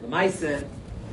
L'maisen,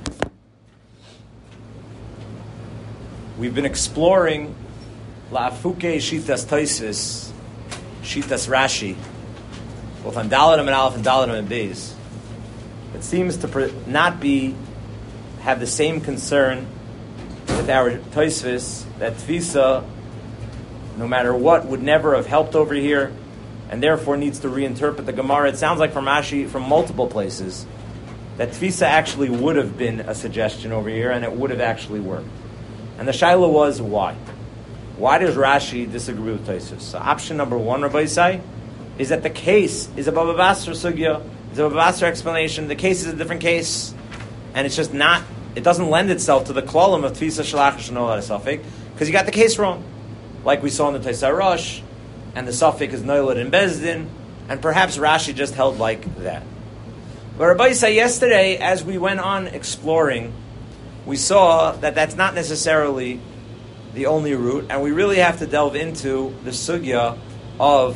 we've been exploring La'afuke Shitas Taisis, Shitas Rashi, both on Daladim and Aleph and Daladim and Beis. It seems to not have the same concern with our Taisvis, that Tfisa, no matter what, would never have helped over here, and therefore needs to reinterpret the Gemara. It sounds like from Rashi, from multiple places, that Tfisa actually would have been a suggestion over here, and it would have actually worked. And the shaila was, why? Why does Rashi disagree with Tosfos? So option number one, Rabbi Isai, is that the case is a Baba Basra sugya, it's a Baba Basra explanation. The case is a different case, and it's just not, it doesn't lend itself to the klalim of Tfisa Shalach Sh'nol HaSafek, because you got the case wrong. Like we saw in the Taisai Rosh, and the Safek is Noilad in Bezdin, and perhaps Rashi just held like that. But Rabbi Isai, yesterday, as we went on exploring, we saw that that's not necessarily the only route, and we really have to delve into the sugya of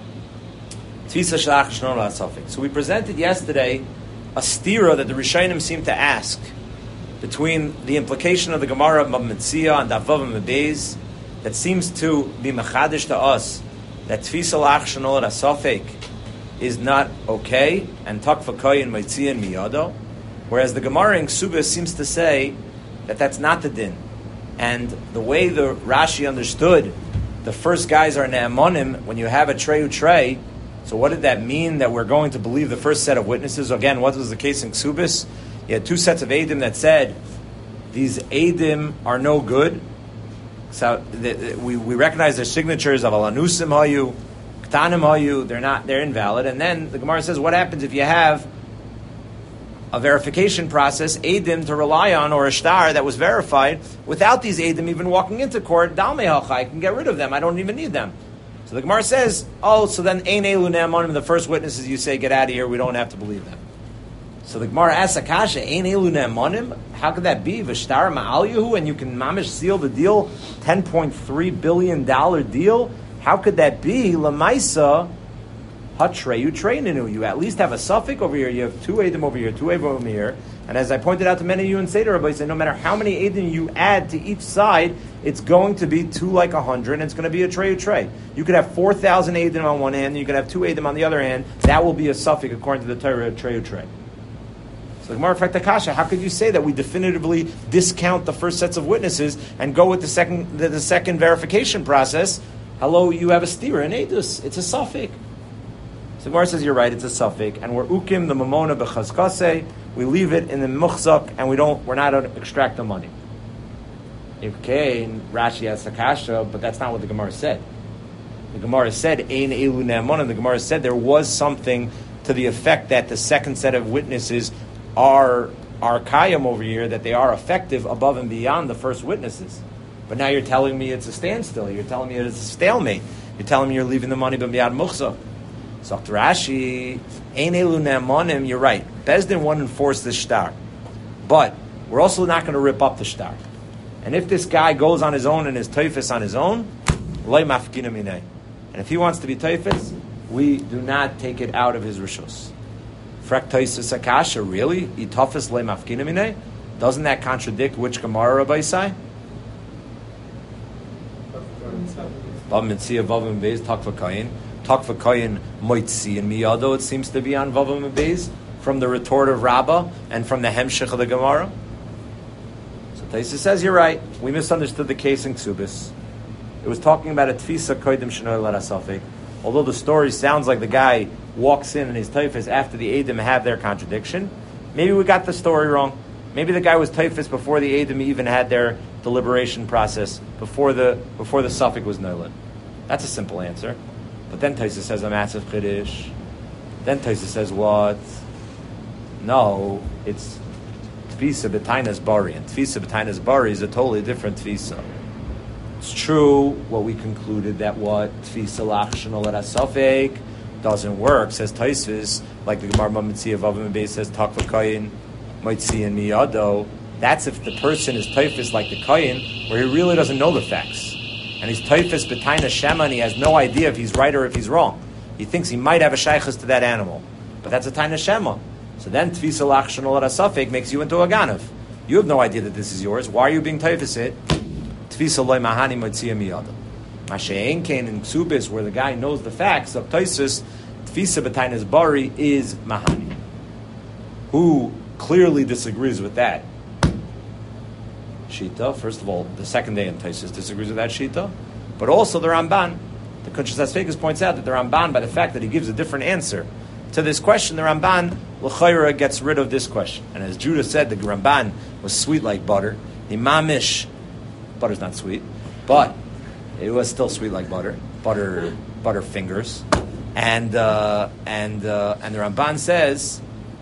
Tfisa Shalach Sh'nol HaSafek. So we presented yesterday a stira that the Rishonim seem to ask between the implication of the Gemara of Metzia and Davav and Beis that seems to be mechadish to us that Tfisa Shalach Sh'nol HaSafek is not okay, and Takva Koyin Metzia and Miyado, whereas the Gemara in Ksubis seems to say that that's not the din. And the way the Rashi understood, the first guys are ne'amonim when you have a treyu trey. So what did that mean, that we're going to believe the first set of witnesses? Again, what was the case in Ksubis? You had two sets of Eidim that said, these Eidim are no good. So we recognize their signatures of Alanusim Hayu, Ktanim Hayu, they're invalid. And then the Gemara says, what happens if you have a verification process, Eidim to rely on, or a shtar that was verified, without these Eidim even walking into court, Dalmei Halcha, I can get rid of them, I don't even need them. So the Gemara says, so then Ein Elu Ne'amonim, the first witnesses you say, get out of here, we don't have to believe them. So the Gemara asks Akasha, Ein Elu Ne'amonim, how could that be? V'shtar Ma'al Yehu, and you can mamish seal the deal, $10.3 billion deal? How could that be? Lamaisa, Hatreyu Treininu. You at least have a suffix over here. You have two Eidim over here, two Eidim over here. And as I pointed out to many of you in Seder Rabbi, say no matter how many Eidim you add to each side, it's going to be 2 like 100, and it's going to be a Treyu Trey. You could have 4,000 Eidim on one hand, and you could have 2 Eidim on the other hand. That will be a suffix according to the Torah Treyu Trey. So the Gemara Faktakasha, how could you say that we definitively discount the first sets of witnesses and go with the second verification process? Hello, you have a stira, an Eidus. It's a suffix. So Gemara says you're right, it's a suffix, and we're ukim the mamona b'chazkase. We leave it in the muchzak, and we're not going to extract the money. Okay, and Rashi has sakasha, but that's not what the Gemara said. The Gemara said ein elu ne'amonim. The Gemara said there was something to the effect that the second set of witnesses are kayam over here, that they are effective above and beyond the first witnesses. But now you're telling me it's a standstill. You're telling me it's a stalemate. You're telling me you're leaving the money b'miyad muchzak. So Rashi, Ein Elu Ne'amonim, you're right. Bezdin won't enforce this shtar. But we're also not going to rip up the shtar. And if this guy goes on his own and is teifis on his own, Loi Mafkina Minei. And if he wants to be teifis, we do not take it out of his rishus. Frek Taisus Akasha, really? Itafis Loi Mafkina Minei? Doesn't that contradict which Gemara, Rabbi Isai? Vav Mitzia, Vav and Beis, Takva Kayin. Takva Kayin Moitzi and Miyado, it seems to be on Vavam and Beis, from the retort of Rabbah and from the Hemshech of the Gemara. So Taisa says, you're right, we misunderstood the case in Ksubis. It was talking about a Tfisa Koidim Sh'noi L'Hara Safek. Although the story sounds like the guy walks in and his Taifis after the Eidim have their contradiction, maybe we got the story wrong. Maybe the guy was Taifis before the Eidim even had their deliberation process, before the Safek was Noilad. That's a simple answer. But then Taisa says a massive chiddush. Then Taisa says what? No, it's Tfisa B'tainas Bari. And Tfisa B'tainas Bari is a totally different Tfisa. It's true what we concluded, that what Tfisa Lach Sh'nol HaSafek doesn't work, says Taisvis, like the Gemara Mamitzi of Avim Beis says Takva Kayin Moitzi and Miyado. That's if the person is Taifis like the Kayin, where he really doesn't know the facts. And he's Taifis B'taina Shema, and he has no idea if he's right or if he's wrong. He thinks he might have a shaykhus to that animal. But that's a Taina Shema. So then Tfisa Lachshon Olat HaSafek makes you into a Ganav. You have no idea that this is yours. Why are you being Taifis it? Tfisa Loi Mahani Motzia Miyada. Mashe'en Kain in Ksubis, where the guy knows the facts of Taisus, Tfisa B'tainas Bari is Mahani. Who clearly disagrees with that Shita? First of all, the second day in Taisus disagrees with that Shita. But also the Ramban. The Kunshas HaSfeikus points out that the Ramban, by the fact that he gives a different answer to this question, the Ramban l'chayra gets rid of this question. And as Judah said, the Ramban was sweet like butter. The mamish, butter's not sweet, but it was still sweet like butter. Butter fingers. And the Ramban says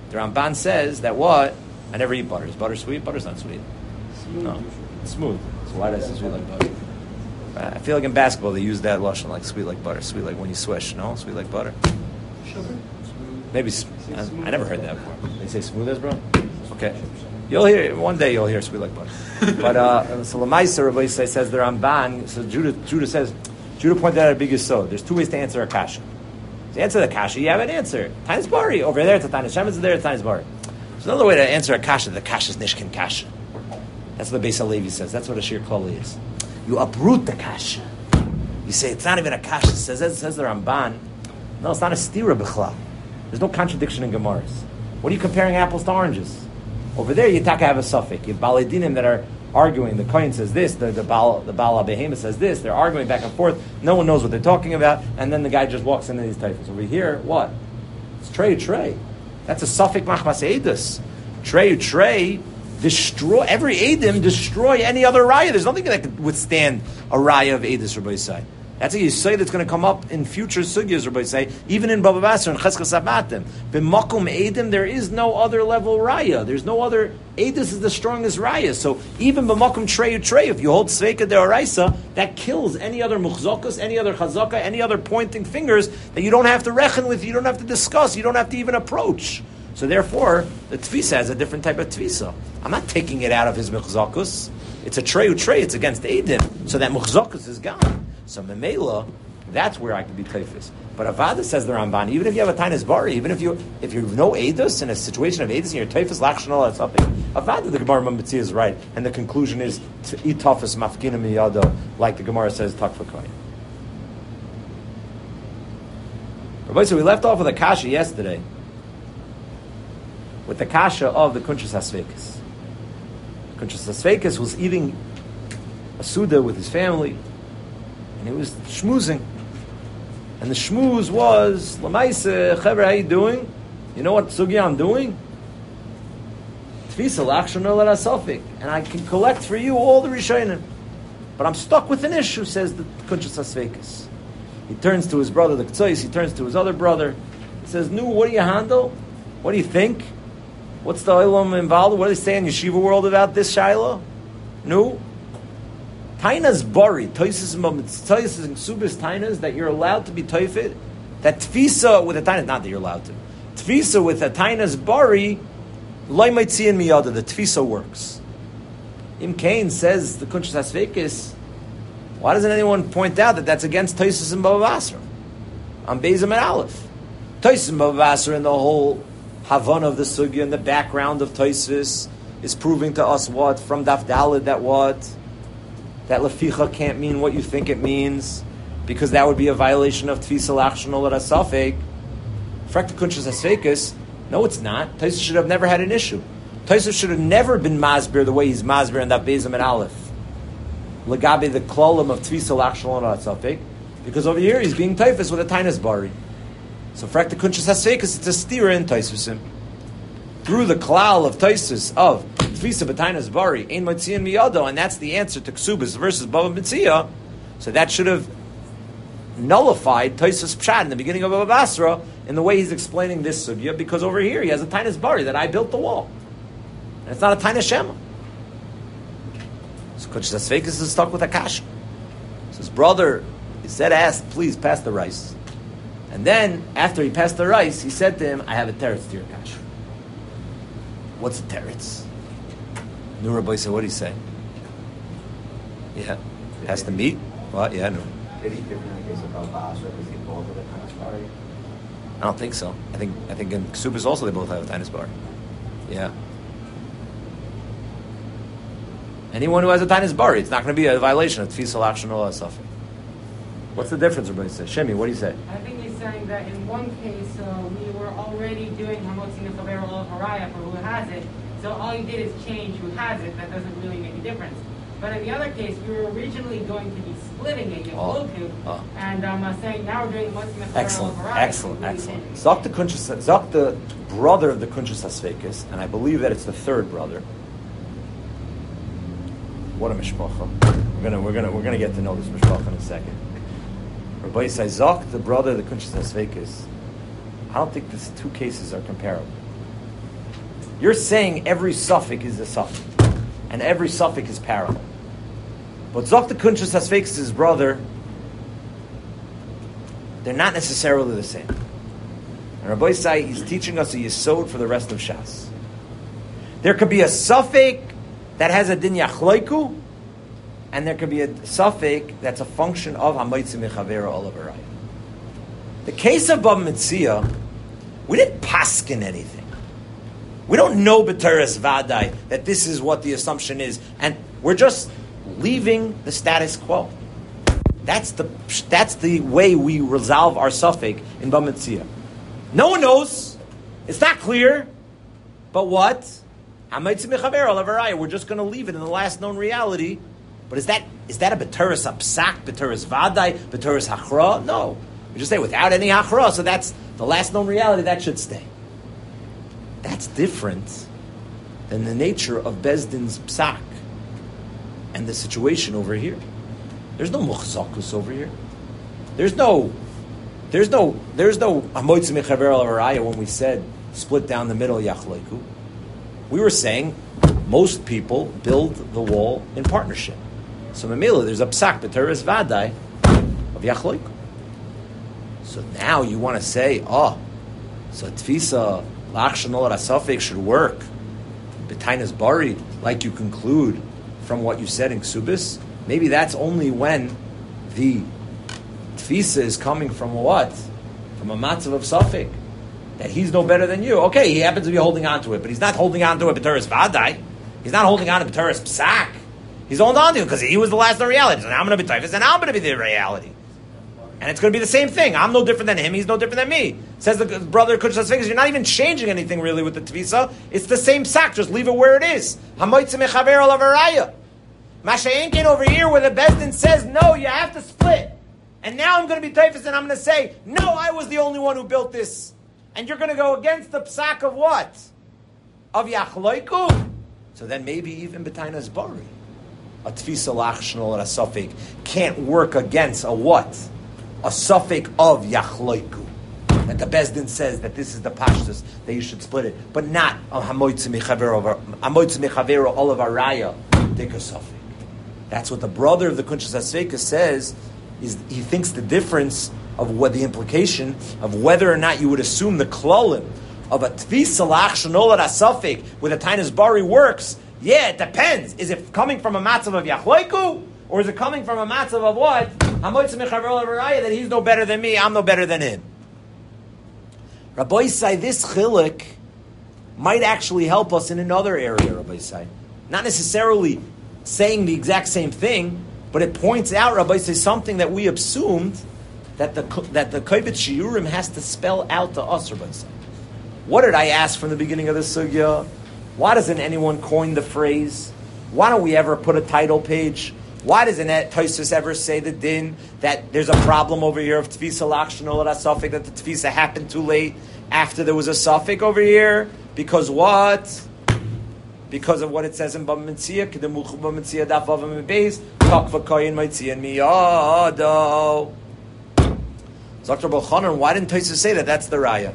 that what? I never eat butter. Is butter sweet? Butter's not sweet. Smooth. No, it's smooth. So why does it say sweet like butter? I feel like in basketball they use that lashon like sweet like butter, sweet like when you swish. No, sweet like butter. Sugar? Maybe I never heard that before. They say smooth as bro. Okay, you'll hear one day. You'll hear sweet like butter. But so Lamaisa Rabbi says the Ramban. So Judah pointed out a big yesod. There's two ways to answer a kasha. To answer the kasha, you have an answer. Tainas Bari over there. It's a Tainas Shemetz there. It's Tainas Bari. There's another way to answer a kasha. The kasha is nishkin kasha. That's what the Beis Halevi says. That's what a shir klali is. You uproot the kasha. You say it's not even a kasha. It says the Ramban. No, it's not a stira b'chlal. There's no contradiction in Gemaras. What are you comparing apples to oranges? Over there, you have a suffix. You have Balei Dinim that are arguing. The Kohen says this. The Baal HaBehema says this. They're arguing back and forth. No one knows what they're talking about. And then the guy just walks into these titles. Over here, what? It's trey. That's a suffix machmas edus. Trey. Destroy every Eidim, destroy any other Raya. There's nothing that could withstand a Raya of Eidus, Rabbi say. That's a Yisai that's going to come up in future Sugyas, Rabbi say, even in Baba Basra and Cheskas Abatim. B'makum Eidim, there is no other level Raya. There's no other, Eidus is the strongest Raya. So even B'makum Trey, if you hold Sveika de Oraisa, that kills any other Muchzokas, any other Chazaka, any other pointing fingers that you don't have to reckon with, you don't have to discuss, you don't have to even approach. So therefore, the Tfisa has a different type of Tfisa. I'm not taking it out of his Muchzokus. It's a Trey, it's against Eidim. So that Muchzokus is gone. So Memela, that's where I can be Teifis. But Avada says the Ramban, even if you have a Tainas Bari, even if you know Eidus in a situation of Eidus and you're Teifis, Lachshanol, or something, Avada, the Gemara Mambatzi is right. And the conclusion is to eat Tafis Mafkina Miyado, like the Gemara says, Takfa Koyin. Rabbi, so we left off with a Kasha yesterday. With the Kasha of the Kunshas HaSfeikus. Kunshas HaSfeikus was eating a Suda with his family, and he was schmoozing. And the schmooze was, Lamaise, Chaver, how you doing? You know what Sugya I'm doing? Tfisa Lachshon Olat HaSafek. And I can collect for you all the Rishonim. But I'm stuck with an issue, says the Kunshas HaSfeikus. He turns to his brother, the Ktsois, he turns to his other brother. He says, Nu, what do you handle? What do you think? What's the Olam involved? What do they say in Yeshiva world about this, Shiloh? No. Tainas Bari, Toises and Subis Tainas, that you're allowed to be Toifid. That Tfisa with a Tainas, not that you're allowed to. Tfisa with a Tainas Bari, Loi Maitzian Miyada, the Tfisa works. Im Kain says, the Kunshas HaSfeikus, why doesn't anyone point out that that's against Toises and Baba Basra? On Beis and Aleph. Toises and Baba Basra and the whole Havana of the Sugya and the background of Tosfos is proving to us what? From Daf Daled that what? That Leficha can't mean what you think it means, because that would be a violation of Tfisa Lachshon Olat HaSafek. Frekta Kunshas HaSfeikus, no it's not. Tosfos should have never had an issue. Tosfos should have never been Masbir the way he's Masbir in Daf Beis and Aleph. Legabe the Klolim of Tfisa Lachshon Olat HaSafek, because over here he's being Tosfos with a Tainas Bari. So Frekta Kunshas HaSfeikus, it's a stira in Tosfosim. Through the klal of Tosfos of Tfisa B'Tainas Bari, Ein Matzian Miyado, and that's the answer to Ksubas versus Baba Mitzia. So that should have nullified Tosfos Pshat in the beginning of Baba Basra in the way he's explaining this sugya, because over here he has a Tainas Bari that I built the wall. And it's not a Tainas Shema. So Kunshas HaSfeikus is stuck with a kasha. So his brother, he said, asked, please pass the rice. And then, after he passed the rice, he said to him, I have a teretz to your kasha. What's a teretz? Nur Rabbi said, what did he say? Yeah. Has to meet? What? Yeah, no. Did he different in the case of Baba Basra because he called it a Tainas Bari? I don't think so. I think in Ksubas also they both have a Tainis Bari. Yeah. Anyone who has a Tainis Bari, it's not going to be a violation of Tfisa Lachshon Ola Safek. What's the difference, everybody says? Shemi, what do you say? I think he's saying that in one case, we were already doing Hamotzi Mechaber Ol Haraya for who has it, so all you did is change who has it. That doesn't really make a difference. But in the other case, we were originally going to be splitting it, and saying now we're doing Hamotzi Mechaber Ol Haraya. Excellent. Zok the brother of the Kunshas HaSveikis, and I believe that it's the third brother. What a mishpacha! We're gonna get to know this mishpacha in a second. Rabbi Yisai Zok, the brother of the Kunshas HaSveikis, I don't think these two cases are comparable. You're saying every suffix is a suffix, and every suffix is parallel. But Zok the Kunshas HaSveikis, his brother, they're not necessarily the same. And Rabbi Yisai, he's teaching us a yesod for the rest of Shas. There could be a suffix that has a din yachloiku, and there could be a suffix that's a function of Hamoitzi Mechavera Olav Araya. The case of Bava Metzia, we didn't paskin anything. We don't know B'teres Vadai that this is what the assumption is, and we're just leaving the status quo. That's the way we resolve our suffix in Bava Metzia. No one knows. It's not clear. But what? Hamoitzi Mechavera Olav Araya. We're just going to leave it in the last known reality. But is that a B'teres Apsak, B'teres Vadai, B'teres Hachra? No. We just say without any Hachra, so that's the last known reality, that should stay. That's different than the nature of Bezdin's Psak and the situation over here. There's no Muchzakus over here. There's no Hamoitzi Mechaber Olav Araya when we said split down the middle Yachleiku. We were saying most people build the wall in partnership. So Mamela, there's a psak b'teres vadai of Yachloiku. So now you want to say, so Tfisa Lachshon Ola Safek should work b'tainas bari, like you conclude from what you said in Ksubis. Maybe that's only when the Tfisa is coming from what? From a matzav of Safek. That he's no better than you. Okay, he happens to be holding on to it, but he's not holding on to it b'teres vadai. He's not holding on to b'teres psak. He's holding on to it because he was the last known reality. So now I'm going to be typhus, and now I'm going to be the reality. And it's going to be the same thing. I'm no different than him. He's no different than me. Says the brother Kunshas HaSveikis, you're not even changing anything really with the Tvisa. It's the same sack. Just leave it where it is. Hamoitzi Mechaber Olav Araya. Masha'inkin over here where the Bezdin says, no, you have to split. And now I'm going to be typhus and I'm going to say, no, I was the only one who built this. And you're going to go against the psak of what? Of Yachloiku. So then maybe even B'tainas Bari. A Tfisa Lachshon Ola Safek can't work against a what? A suffix of Yachloiku. That the Bezdin says that this is the Pashtus, that you should split it. But not a Hamoitzi Mechavera Olav Araya Dika suffix. That's what the brother of the Kunshas HaSveikis says, is he thinks the difference of what the implication of whether or not you would assume the klolim of a Tfisa Lachshon Ola Safek with a Tainas Bari works. Yeah, it depends. Is it coming from a matzav of Yachloiku? Or is it coming from a matzav of what? Hamoitzi Mechaber Olav Araya, that he's no better than me, I'm no better than him. Rabbi Yisai, this chilik might actually help us in another area, Rabbi Yisai. Not necessarily saying the exact same thing, but it points out, Rabbi Yisai, something that we assumed that the Kovetz Shiurim has to spell out to us, Rabbi Yisai. What did I ask from the beginning of the sugya? Why doesn't anyone coin the phrase? Why don't we ever put a title page? Why doesn't Tosfos ever say the din that there's a problem over here of Tfisa Lachshon Ola Safek, that the Tfisa happened too late after there was a Safek over here? Because what? Because of what it says in Bava Metzia, Kedemuchu Bava Metzia Daf Vav Beis, Takva Koyin Meitzian Miyado. Dr. Bochanan, why didn't Tosfos say that? That's the raya.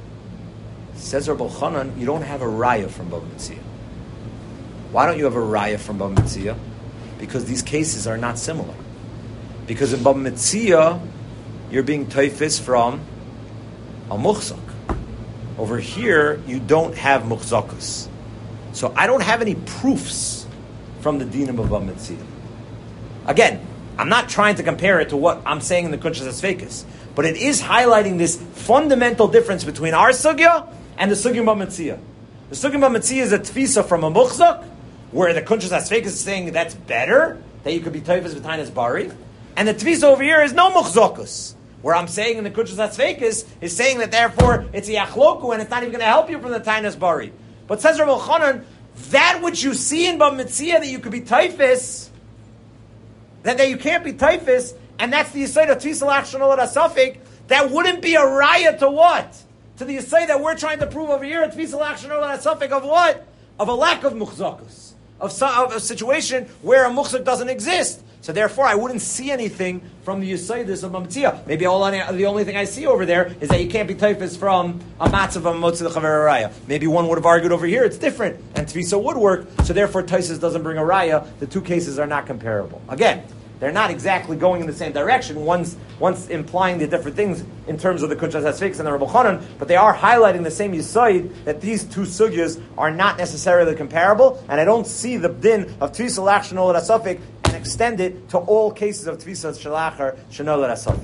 Says Rabbi Chanan, you don't have a raya from Bava Metzia. Why don't you have a raya from Bava Metzia? Because these cases are not similar. Because in Bava Metzia, you're being teifis from a muchzak. Over here, you don't have muchzakus. So I don't have any proofs from the dinim of Bava Metzia. Again, I'm not trying to compare it to what I'm saying in the Kunshas Asfekis, but it is highlighting this fundamental difference between our sugya and the sugya b'metzia. The sugya b'metzia is a tfisa from a muchzak, where the Kunshas Asfekis is saying that's better, that you could be teifes v'tainas bari, and the tfisa over here is no muchzakus, where I'm saying in the Kunshas Asfekis is saying that therefore it's a yachloku and it's not even going to help you from the tainas bari. But says Rav Elchanan, that which you see in b'metzia that you could be teifes, that you can't be typhus, and that's the Yisayt of Tfisa Lachshon Olad HaSafek, that wouldn't be a raya to what? To the Yisayt that we're trying to prove over here, Tfisa Lachshon Olad HaSafek of what? Of a lack of muchzakus. Of a situation where a muchzak doesn't exist. So therefore, I wouldn't see anything from the Yisaytis of B'metzia. Maybe the only thing I see over there is that you can't be typhus from a matzav of a motzi l'chaver raya. Maybe one would have argued over here, it's different, and Tfisa would work, so therefore Taisus doesn't bring a raya. The two cases are not comparable. Again, they're not exactly going in the same direction. One's implying the different things in terms of the Kunshas Asfekis and the Reb Elchanan, but they are highlighting the same Yisayid that these two sugyas are not necessarily comparable, and I don't see the din of Tfisa Lachshon Olad HaSafek and extend it to all cases of Tfisa Shalachar Shon Olad HaSafek.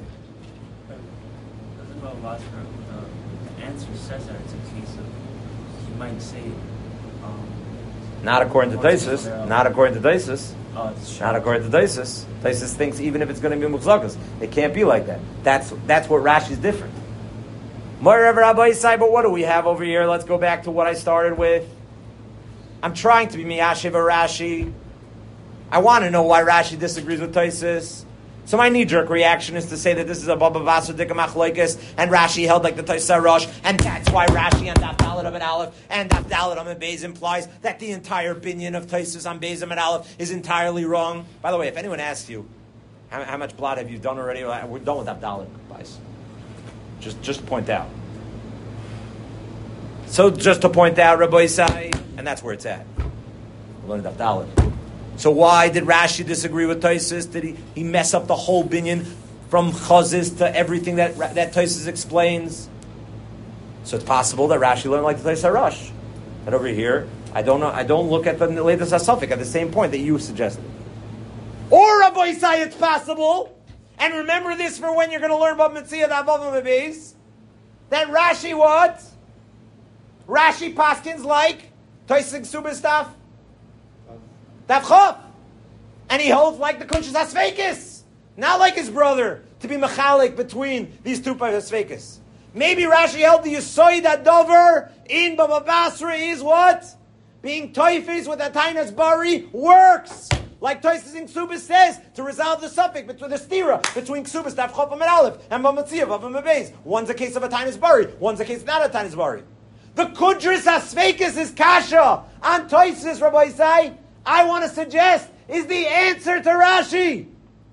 The answer says that it's a case of, you might say, not according to Taisus. Not according to Taisus. Not according to Taisus. Taisus thinks even if it's going to be muchzakas, it can't be like that. That's what Rashi's different. But what do we have over here? Let's go back to what I started with. I'm trying to be miyashiv Rashi. I want to know why Rashi disagrees with Taisus. So my knee-jerk reaction is to say that this is a Baba Basra Dika Machlokes, and Rashi held like the Taisa Rosh, and that's why Rashi and Daf Dalet and Aleph and Daf Dalet and Beis implies that the entire binyan of Taisus on Beis and Aleph is entirely wrong. By the way, if anyone asks you, how much blot have you done already? We're done with Daf Dalet, guys. Just point out. So just to point out, Rabbi Isai, and that's where it's at. We're learning Daf Dalet. So why did Rashi disagree with Taisus? Did he mess up the whole binyan from Chazis to everything that Taisus explains? So it's possible that Rashi learned like the Taisa Rosh. That over here, I don't look at the latest Asafik at the same point that you suggested. Or Rabbi Isai, it's possible, and remember this for when you're going to learn about Mitzvah Davav Mebez, that Rashi what? Rashi paskins like Taisus Subistaf. Davchav. And he holds like the Kunshas Asfekis, not like his brother, to be mechalik between these two Asfekis. Maybe Rashi held the Yisoid Adover in Baba Basra is what? Being toifis with a tainas bari works. Like Toises in Ksubis says, to resolve the suffix between the stira, between Ksubis, Davchav and Aleph, and Bamatzia, Vav and Mebez. One's a case of a tainas bari, one's a case of not a tainas bari. The Kudris Asfekis is kasha on Toises, Rabbi Isai. I want to suggest is the answer to Rashi.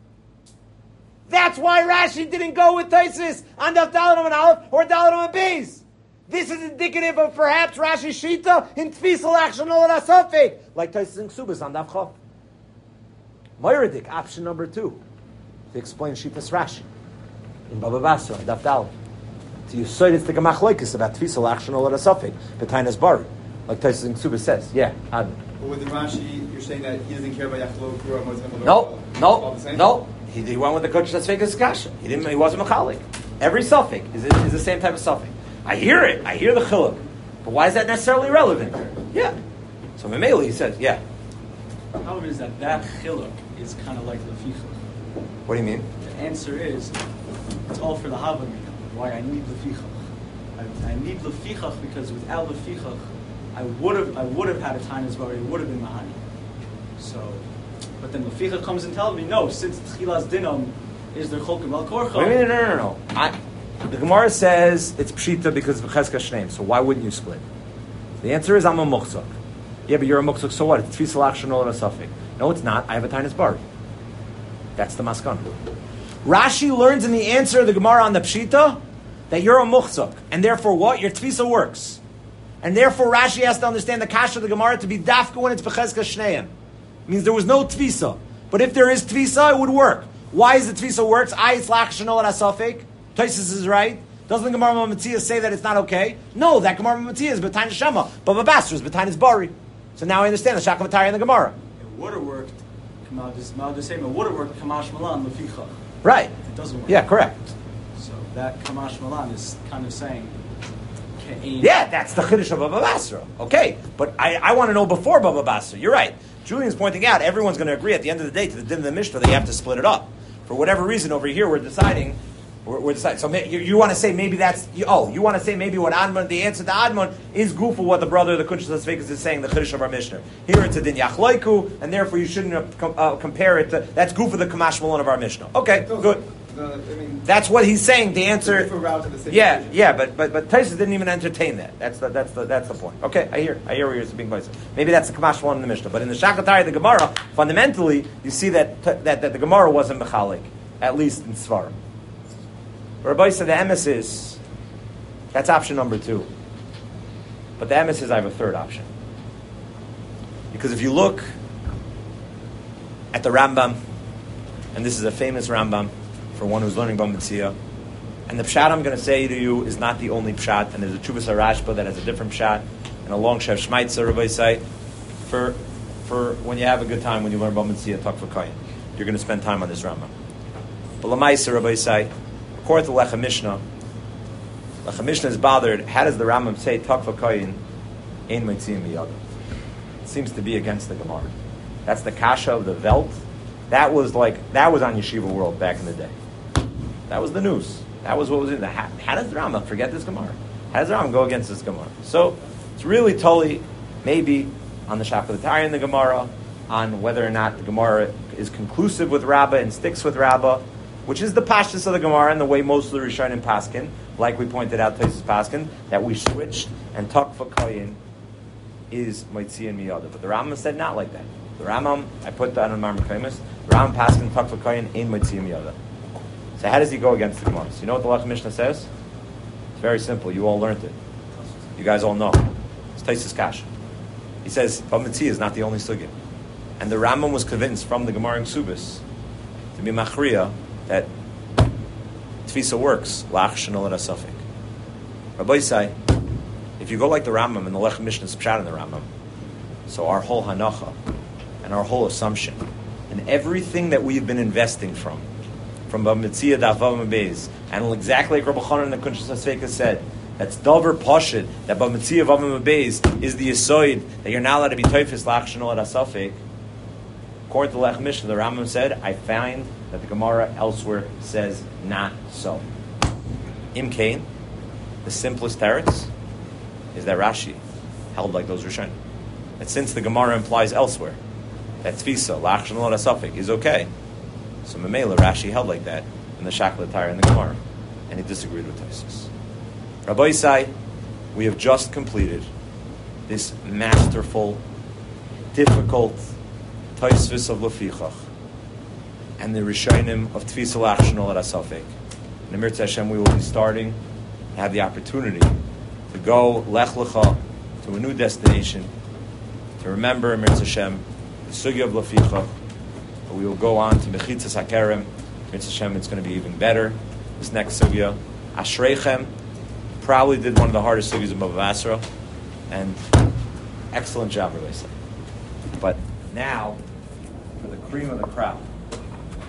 That's why Rashi didn't go with Taisus on Daf Dalet and Aleph or Dalet and Beis. This is indicative of perhaps Rashi's Shita in Tfisa Lachshon Olad HaSafek, like Taisus and Ksubas on Daf Chav. Moiridik, option number 2, to explain Shitas Rashi in Baba Basra, Daf Dalet. To you say it's the Machlokes about Tfisa Lachshon Olad HaSafek, B'tainas Bari, like Taisus and Ksubas says. Yeah, Adam. But with the Rashi, you're saying that he doesn't care about Yachlok or Mozart? No. He went with the Kodesh Asfekis Kasha. He wasn't Mechalik. Every suffix is the same type of suffix. I hear it. I hear the chiluk. But why is that necessarily relevant? Yeah. So Memele, he says, yeah. The problem is that chiluk is kind of like lefichach. What do you mean? The answer is, it's all for the Havamina. Why I need lefichach. I need lefichach because without lefichach, I would have had a tainas bari. It would have been mahani. So, but then lefichach comes and tells me, no, since tchilas dinam is there cholkim al korcha. Wait, no. The Gemara says it's pshita because of cheskah shneim. So why wouldn't you split? The answer is I'm a muchzak. Yeah, but you're a muchzak. So what? It's tfisa lachshon olad HaSafek. No, it's not. I have a tainas bari. That's the maskan. Rashi learns in the answer of the Gemara on the pshita that you're a muchzak, and therefore what? Your tfisa works. And therefore, Rashi has to understand the kasha of the Gemara to be dafka when it's b'chezka shneim. Means there was no tvisa. But if there is tvisa, it would work. Why is the tvisa works? It's lachshon olad HaSafek. Taisus is right. Doesn't the Gemara Matzia say that it's not okay? No, that Gemara Matzia is b'tainas shema. Baba Basra is b'tainas bari. So now I understand the shakavatari in the Gemara. It would have worked Ma'od Sema would have worked Kamash Malan Lefichach. Right. It doesn't work. Yeah, correct. So that Kamash Malan is kind of saying, yeah, that's the Chiddush of Baba Basra. Okay, but I want to know before Baba Basra. You're right. Julian's pointing out everyone's going to agree at the end of the day to the din of the Mishnah that you have to split it up. For whatever reason, over here we're deciding. So you want to say maybe that's you want to say maybe what Admon, the answer to Admon is goof for what the brother of the Kunshas Tzvekas is saying, the Chiddush of our Mishnah. Here it's a din Yachloiku, and therefore you shouldn't compare it to that's goof for the Kamash Malon of our Mishnah. Okay, good. That's what he's saying. The answer, but Taisus didn't even entertain that. That's the point. Okay, I hear where you're being placed. Maybe that's the Kamash Malon in the Mishnah, but in the Shakatari, the Gemara, fundamentally, you see that the Gemara wasn't mechalik, at least in Svarim. Rabbi said the emes is, that's option number 2. But the emes is I have a third option. Because if you look at the Rambam, and this is a famous Rambam for one who's learning Bava Metzia, and the pshat I'm going to say to you is not the only pshat, and there's a Chuvas HaRashba that has a different pshat, and a long Shev Shmaitza, Rabbi say, for when you have a good time when you learn Bava Metzia, talk for Kayin. You're going to spend time on this Rambam. But Lamaisa, Rabbi say, according to Lechem Mishnah is bothered. How does the Rambam say Takva Kayin Ein Meitzim Miyada? It seems to be against the Gemara. That's the kasha of the Velt. That was on Yeshiva World back in the day. That was the news. That was what was in the. How does the Rambam forget this Gemara? How does the Rambam go against this Gemara? So it's really totally maybe on the Shakatari in the Gemara on whether or not the Gemara is conclusive with Rabbah and sticks with Rabbah, which is the pashtus of the Gemara and the way most of the Rishonim paskin, like we pointed out, Taisus paskin, that we switched and Takva Kayin is Moitzi and Miyada. But the Rambam said not like that. The Rambam, I put that on Marmar Kaimus, the Rambam paskin Takva Kayin in Moitzi and Miyada. So how does he go against the Gemara? So you know what the Lechem Mishnah says? It's very simple. You all learned it. You guys all know. It's Taisus Kash. He says Bava Metzia is not the only sugya. And the Rambam was convinced from the Gemara in Ksubis to be machriya that Tfisa works, Lach Shenol et Asafik. Rabbi Yisai, if you go like the Rambam and the Lechem Mishnah's pshat in the Rambam, so our whole hanacha and our whole assumption and everything that we've been investing from Bava Metzia Daf Vav Mebez, and exactly like Rabbi Chanan and the Kunshas Tzvekas said, that's Dover Pashid, that Bava Metzia Vav Mebez is the Yisoid, that you're not allowed to be Teifis Lach Shenol et Asafik. According to the Lechem Mishnah, the Rambam said, I find that the Gemara elsewhere says not so. Im Kain, the simplest teretz is that Rashi held like those Rishonim. That since the Gemara implies elsewhere that Tfisa, Lach Shenol et Asafik, is okay, so Memela Rashi held like that in the Shaklatari and the Gemara, and he disagreed with Taisus. Rabbi Yisai, we have just completed this masterful, difficult Taisvis of Lefichach and the Rishonim of Tfisa Lach Shenol et Asafik. In Emir Hashem, we will be starting to have the opportunity to go Lech Lecha to a new destination, to remember Emir Hashem, the Sugya of Lefichach. We will go on to Mechitzas HaKerem. Emir Hashem, it's going to be even better. This next Sugya, Ashreichem, probably did one of the hardest Sugyas of Bava Basra, and excellent job, Rabbi. But now, for the cream of the crop.